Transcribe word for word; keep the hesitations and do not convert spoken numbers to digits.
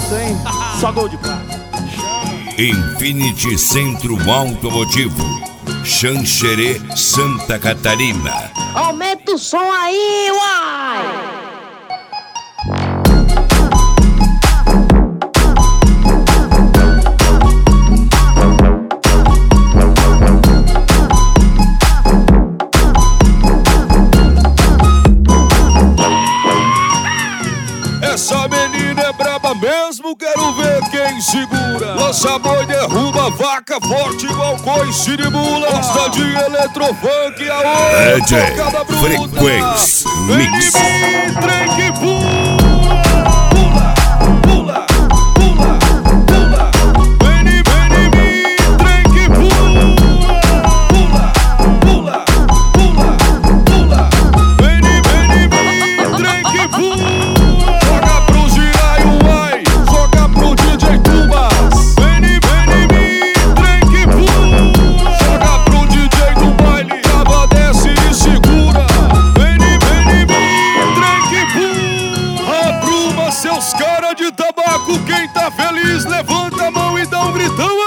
bonito, hein? Só gol de prata. Infinity Centro Automotivo, Xanxerê, Santa Catarina. Aumenta o som aí, uai! Essa menina é braba mesmo, quero ver quem segura. Lança boi, derruba vaca, forte igual coice de mula. Gosta de eletrofunk, a outra D J tocada bruta. Frequência Vem em Mix. mim, trem que pula, pula, pula, pula, pula. Vem em vem em mim, trem que pula, pula, pula, pula, pula. Vem em vem em mim, trem que pula. Seus cara de tabaco, quem tá feliz levanta a mão e dá um gritão.